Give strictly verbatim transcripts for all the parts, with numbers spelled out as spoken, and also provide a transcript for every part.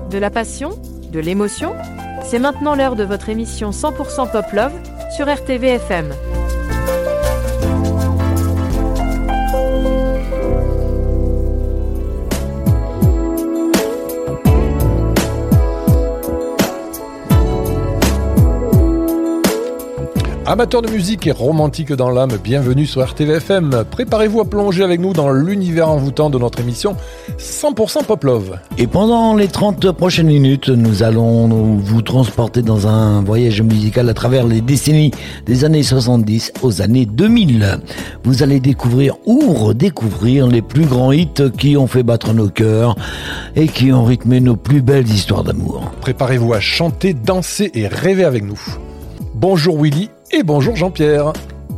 De la passion? De l'émotion? C'est maintenant l'heure de votre émission cent pour cent Pop Love sur R T V F M. Amateurs de musique et romantiques dans l'âme, bienvenue sur R T V F M. Préparez-vous à plonger avec nous dans l'univers envoûtant de notre émission cent pour cent Pop Love. Et pendant les trente prochaines minutes, nous allons vous transporter dans un voyage musical à travers les décennies des années soixante-dix aux années deux mille. Vous allez découvrir ou redécouvrir les plus grands hits qui ont fait battre nos cœurs et qui ont rythmé nos plus belles histoires d'amour. Préparez-vous à chanter, danser et rêver avec nous. Bonjour Willy et bonjour Jean-Pierre.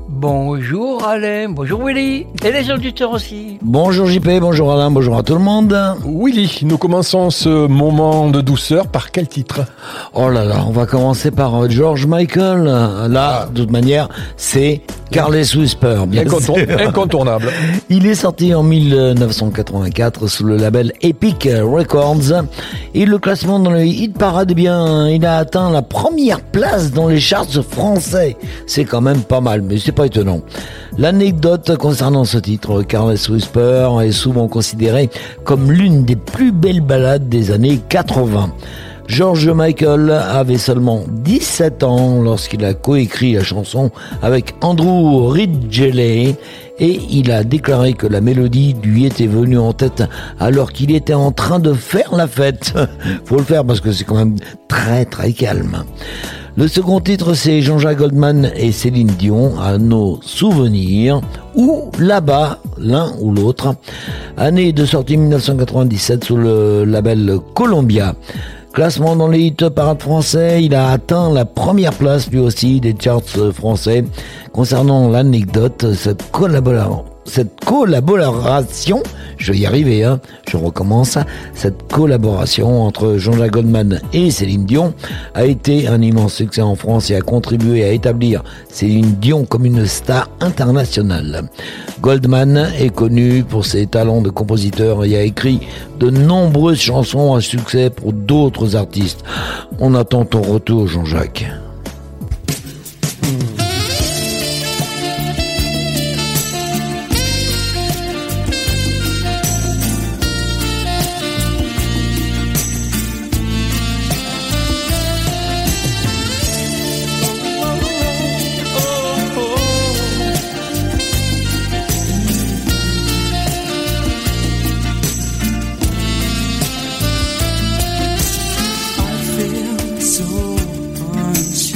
Bonjour Alain, bonjour Willy, et les auditeurs aussi. Bonjour J P, bonjour Alain, bonjour à tout le monde. Willy, nous commençons ce moment de douceur par quel titre? Oh là là, on va commencer par George Michael. Là, ah. de toute manière, c'est Careless Whisper, bien Incontour- sûr. Incontournable. Il est sorti en dix-neuf cent quatre-vingt-quatre sous le label Epic Records. Et le classement dans le hit parade, eh bien, il a atteint la première place dans les charts français. C'est quand même pas mal, mais c'est pas étonnant. L'anecdote concernant ce titre, Careless Whisper, est souvent considérée comme l'une des plus belles ballades des années quatre-vingts. George Michael avait seulement dix-sept ans lorsqu'il a coécrit la chanson avec Andrew Ridgeley et il a déclaré que la mélodie lui était venue en tête alors qu'il était en train de faire la fête. Faut le faire parce que c'est quand même très très calme. Le second titre, c'est Jean-Jacques Goldman et Céline Dion, à nos souvenirs, ou Là-bas, l'un ou l'autre. Année de sortie dix-neuf cent quatre-vingt-dix-sept sous le label Columbia. Classement dans les hits parades français, il a atteint la première place lui aussi des charts français. Concernant l'anecdote, cette collaboration, cette collaboration, je vais y arriver, hein, je recommence, cette collaboration entre Jean-Jacques Goldman et Céline Dion a été un immense succès en France et a contribué à établir Céline Dion comme une star internationale. Goldman est connu pour ses talents de compositeur et a écrit de nombreuses chansons à succès pour d'autres artistes. On attend ton retour, Jean-Jacques. So unsure.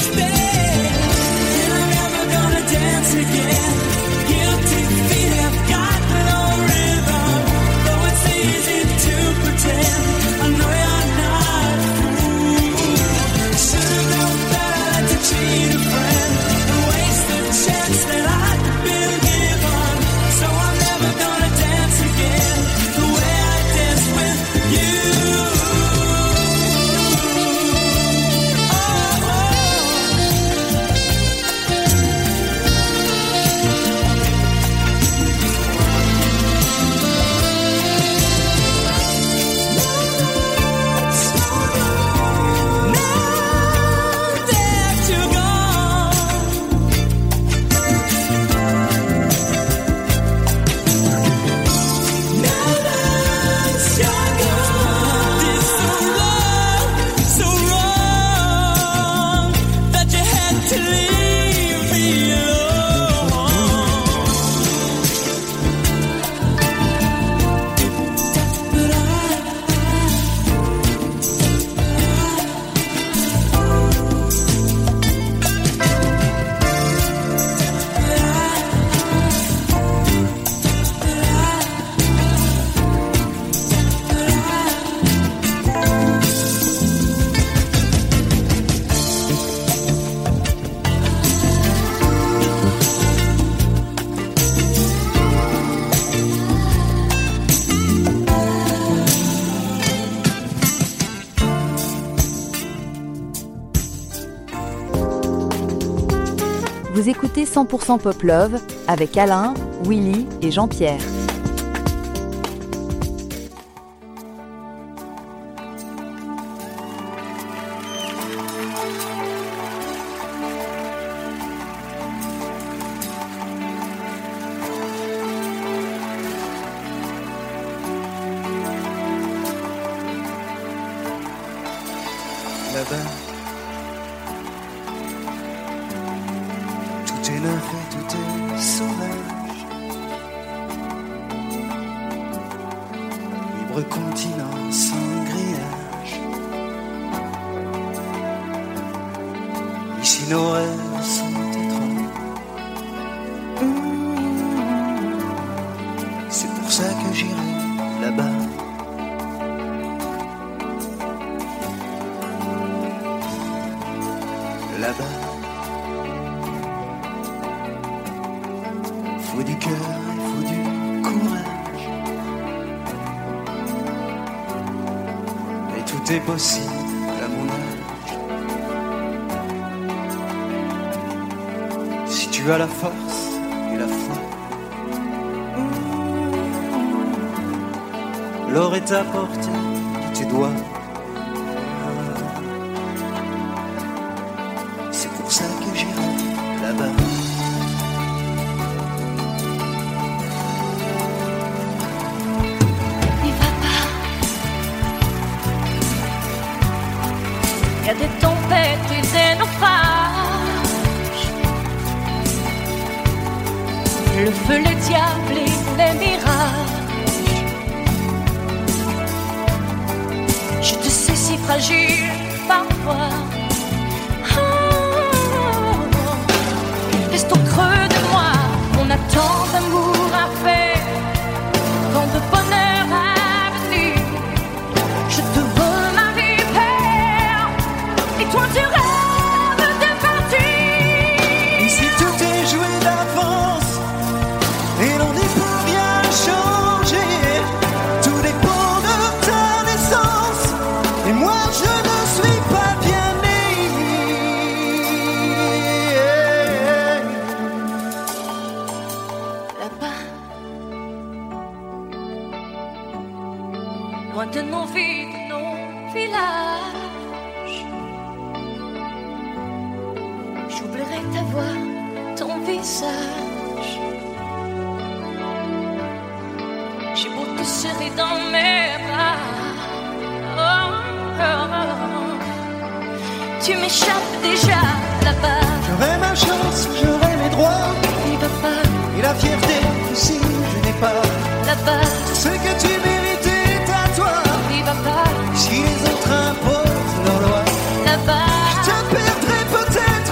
Vous écoutez cent pour cent Pop Love avec Alain, Willy et Jean-Pierre. Là-bas, tout est neuf et tout est sauvage. Libre continent sans grillage. Ici nos rêves sont étranges. C'est pour ça que j'irai là-bas. Là-bas, faut du cœur et faut du courage. Et tout est possible à mon âge. Si tu as la force et la foi, l'or est à portée de tes doigts. C'est pour ça que j'irai là-bas. N'y va pas. Y a des tempêtes et des naufrages. Le feu, les diables et les mirages. Je te sais si fragile parfois. Reste au creux de moi, on a tant d'amour à faire, tant de bonheur à venir. Je te veux ma vie, père, et toi tu rêves de partir. Ici tout est joué d'avance, et l'on n'y peut rien changer. Tout dépend de ta naissance, et moi je ne suis pas bien né. Loin de nos vies, de nos villages, j'oublierai ta voix, ton visage. J'ai beau te serrer dans mes bras, oh, oh, oh. Tu m'échappes déjà là-bas. J'aurai ma chance, j'aurai mes droits, N'y va pas et la fierté que si je n'ai pas là-bas. ce que tu mérites est à toi. N'y va pas Si les autres imposent leur loi, là-bas. je te perdrai peut-être.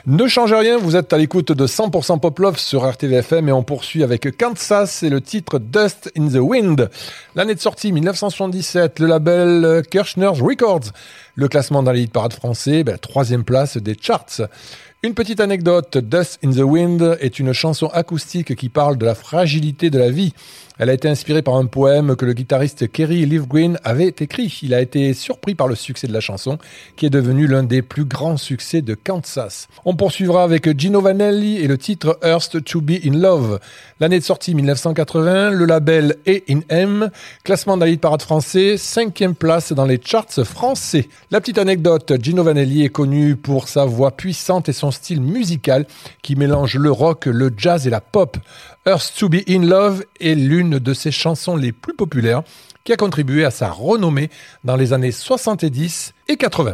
Ne changez rien, vous êtes à l'écoute de cent pour cent Pop Love sur R T V F M et on poursuit avec Kansas et le titre Dust in the Wind. L'année de sortie mille neuf cent soixante-dix-sept, le label Kirchner's Records. Le classement dans les hit parades français, ben, troisième place des charts. Une petite anecdote, Dust in the Wind est une chanson acoustique qui parle de la fragilité de la vie. Elle a été inspirée par un poème que le guitariste Kerry Livgren avait écrit. Il a été surpris par le succès de la chanson, qui est devenu l'un des plus grands succès de Kansas. On poursuivra avec Gino Vanelli et le titre Earth to be in Love. L'année de sortie mille neuf cent quatre-vingts, le label A and M, classement dans les hit parades français, cinquième place dans les charts français. La petite anecdote, Gino Vanelli est connu pour sa voix puissante et son style musical qui mélange le rock, le jazz et la pop. Earth to be in Love est l'une de ses chansons les plus populaires qui a contribué à sa renommée dans les années soixante-dix et quatre-vingts.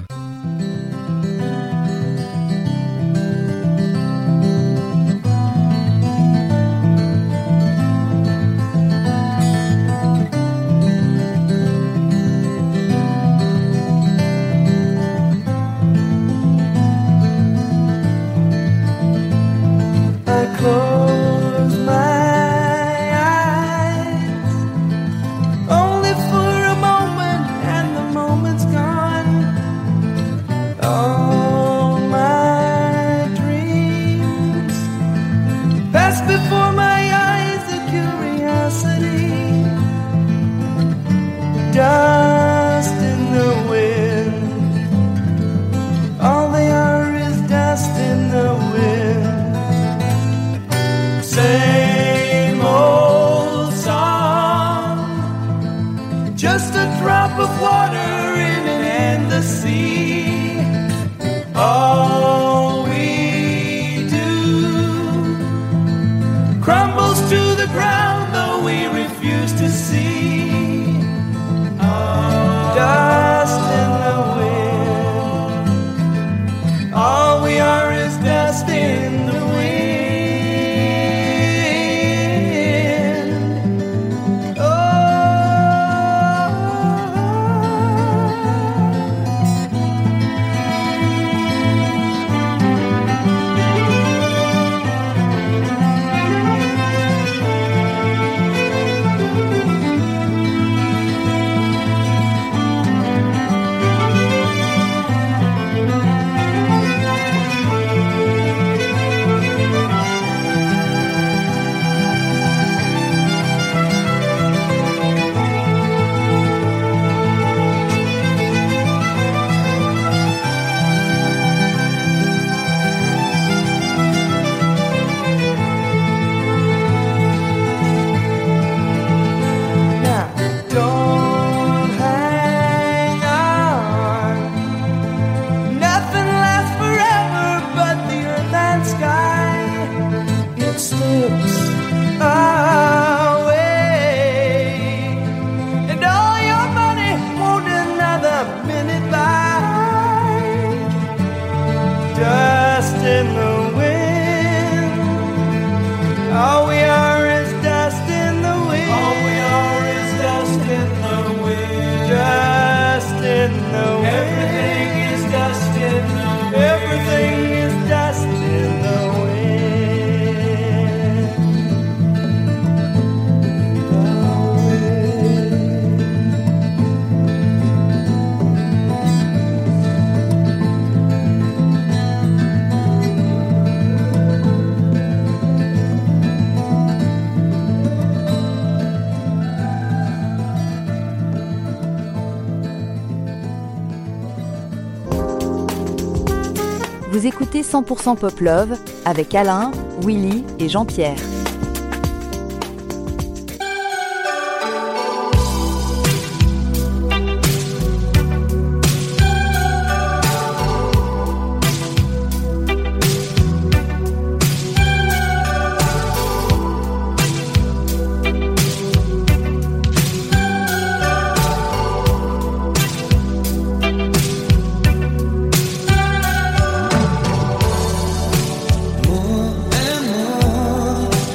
Vous écoutez cent pour cent Pop Love avec Alain, Willy et Jean-Pierre. More and more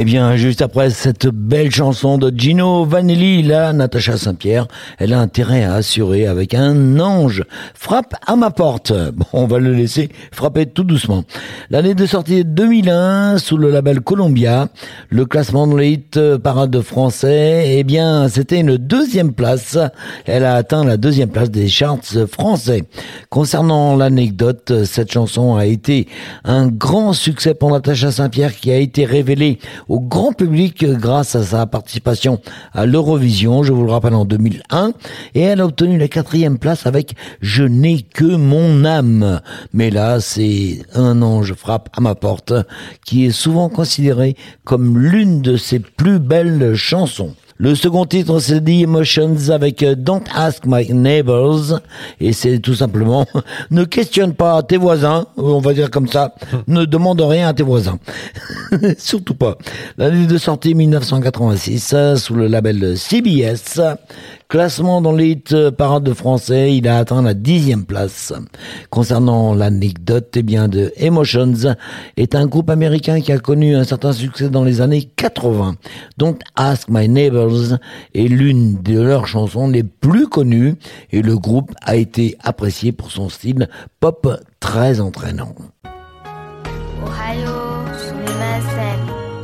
bien, juste après cette belle chanson de Gino Vanelli, là, Natacha Saint-Pierre, elle a intérêt à assurer avec un ange. Frappe à ma porte. Bon, on va le laisser frapper tout doucement. L'année de sortie deux mille un, sous le label Columbia, le classement de l'hit parade français, eh bien, c'était une deuxième place. Elle a atteint la deuxième place des charts français. Concernant l'anecdote, cette chanson a été un grand succès pour Natacha Saint-Pierre, qui a été révélée au grand public grâce à sa participation à l'Eurovision, je vous le rappelle, en deux mille un, et elle a obtenu la quatrième place avec Je n'ai que mon âme. Mais là, c'est Un ange frappe à ma porte, qui est souvent considérée comme l'une de ses plus belles chansons. Le second titre, c'est The Emotions avec Don't Ask My Neighbors, et c'est tout simplement ne questionne pas tes voisins, on va dire comme ça, ne demande rien à tes voisins. Surtout pas. L'année de sortie mille neuf cent quatre-vingt-six, sous le label C B S, classement dans les hits parade français, il a atteint la dixième place. Concernant l'anecdote, eh bien, de Emotions est un groupe américain qui a connu un certain succès dans les années quatre-vingts. Don't Ask My Neighbors est l'une de leurs chansons les plus connues, et le groupe a été apprécié pour son style pop très entraînant. Ohio, sumimasen.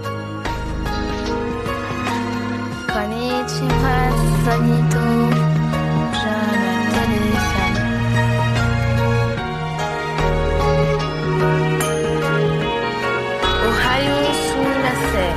Konnichiwa, sonito. Je me téléphone. Ohio, sumimasen.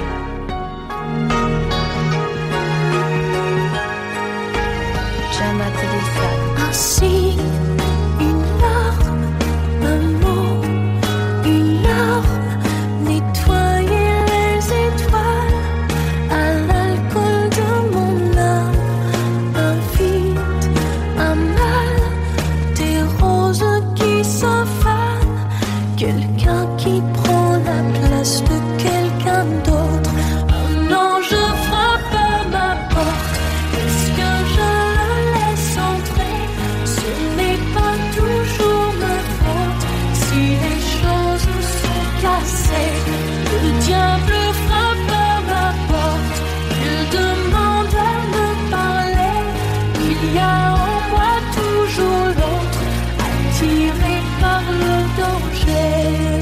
Je me téléphone. Ainsi, une larme, un mot, une larme, nettoyer les étoiles à l'alcool de mon âme, un vide, un mal, des roses qui s'enfanent, quelqu'un qui prend la place de quelqu'un d'autre, un ange frappe à ma porte. Est-ce que je le laisse entrer? Ce n'est pas toujours ma faute si les choses sont cassées. Le diable frappe à ma porte, il demande à me parler. Il y a en moi toujours l'autre, attiré par le danger.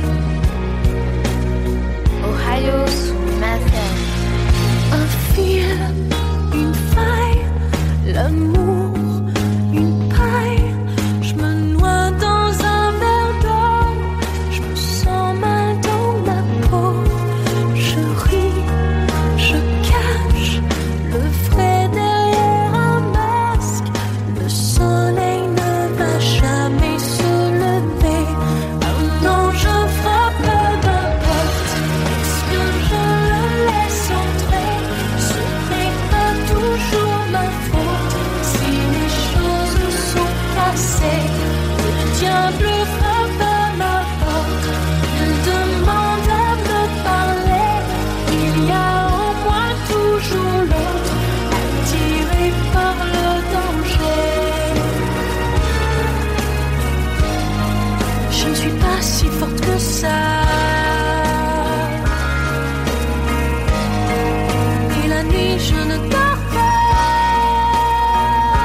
Ohio, sumimasen. Un fil, une faille, l'amour, une paille. Je me noie dans un verre d'eau, je me sens mal dans ma peau. Je ris, je cache le vrai derrière un masque. Le soleil ne va jamais se lever. Un ange frappe à ma porte. Est-ce que je le laisse entrer? Ce n'est pas toujours ma faute si les choses sont cassées. Le diable frappe à ma porte, il demande à me parler. Il y a en moi toujours l'autre, attiré par le danger. Je ne suis pas si forte que ça. Et la nuit je ne dors pas.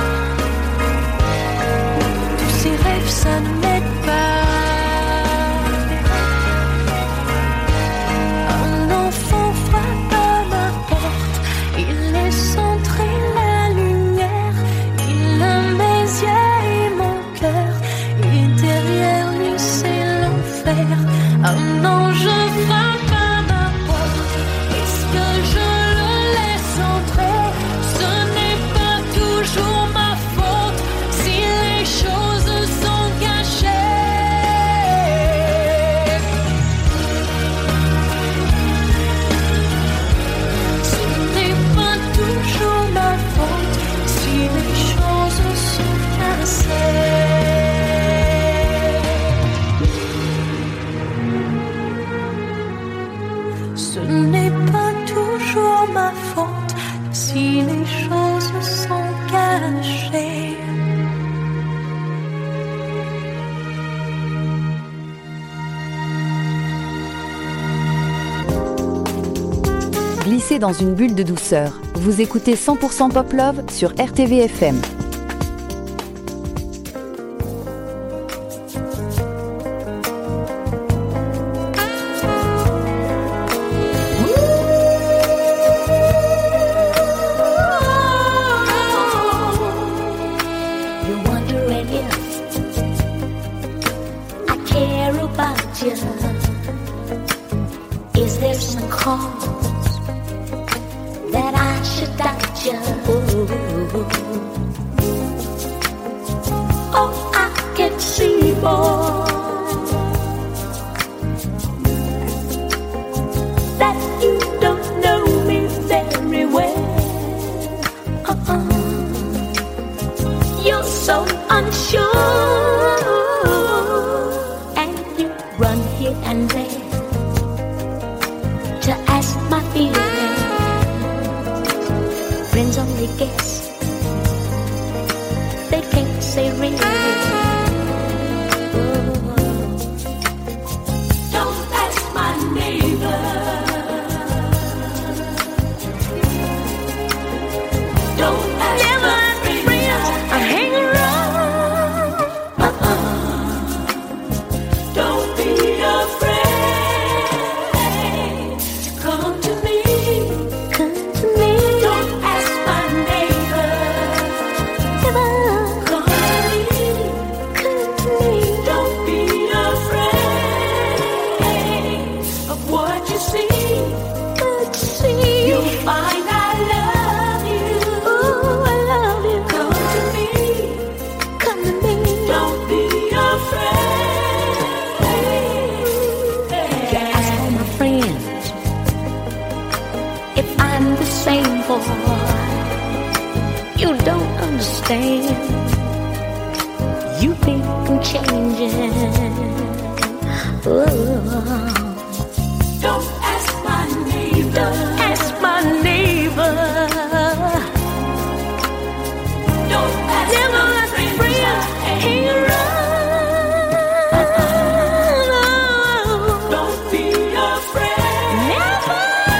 Tous ces rêves ça ne m'aide pas. Un enfant frappe à ma porte, il laisse entrer la lumière. Il aime mes yeux et mon cœur, et derrière lui c'est l'enfer. Un ange frappe à ma porte. Est-ce que je le laisse entrer? Ce n'est pas toujours ma faute si les choses sont gâchées. Ce n'est pas toujours ma faute si les choses sont cassées. Ce n'est pas toujours ma faute si les choses sont cachées. glissez dans une bulle de douceur. Vous écoutez cent pour cent Pop Love sur R T V F M. Is there some cause that I should doubt you? Oh, I can see, boy, that you don't know me very well. Uh-uh. You're so unsure, and you run here and there to ask my feelings. Friends only guess, they can't say really. Oh. Don't ask my neighbor, don't ask Never my friends I hang around. Uh-uh. Don't be afraid. You don't understand. You think I'm changing. Oh. Don't ask my neighbor. Don't ask my neighbor. Don't ask Never my friends. friends hang around. Uh-uh. Don't be afraid. Never.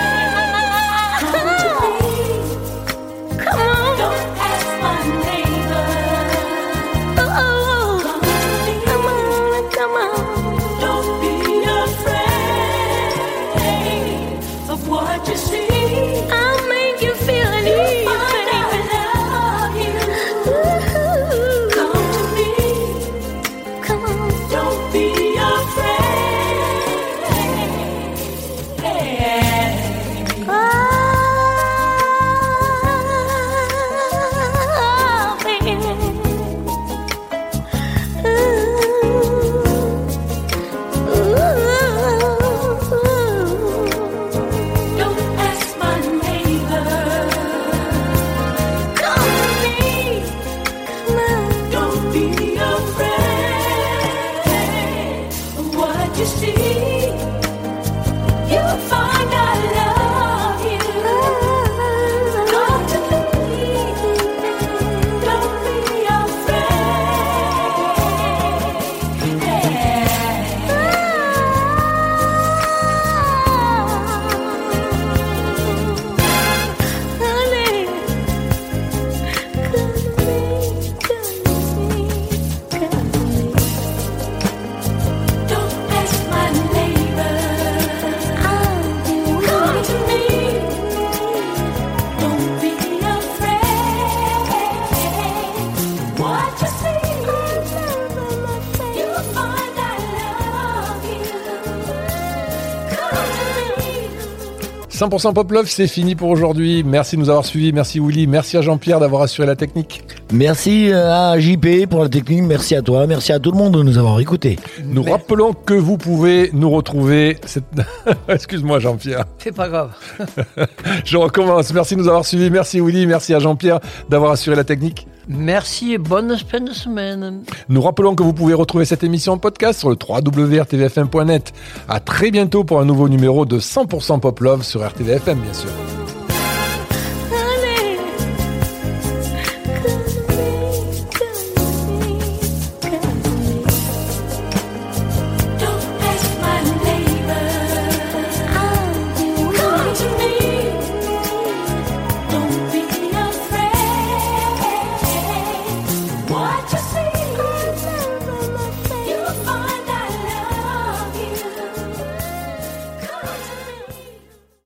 cent pour cent Pop Love, c'est fini pour aujourd'hui. Merci de nous avoir suivis. Merci Willy. Merci à Jean-Pierre d'avoir assuré la technique. Merci à J P pour la technique. Merci à toi. Merci à tout le monde de nous avoir écoutés. Nous Mais... rappelons que vous pouvez nous retrouver. Cette... Excuse-moi Jean-Pierre. C'est pas grave. Je recommence. Merci de nous avoir suivis. Merci Willy. Merci à Jean-Pierre d'avoir assuré la technique. Merci et bonne fin de semaine. Nous rappelons que vous pouvez retrouver cette émission en podcast sur le w w w point r t v f m point net. À très bientôt pour un nouveau numéro de cent pour cent Pop Love sur R T V F M, bien sûr.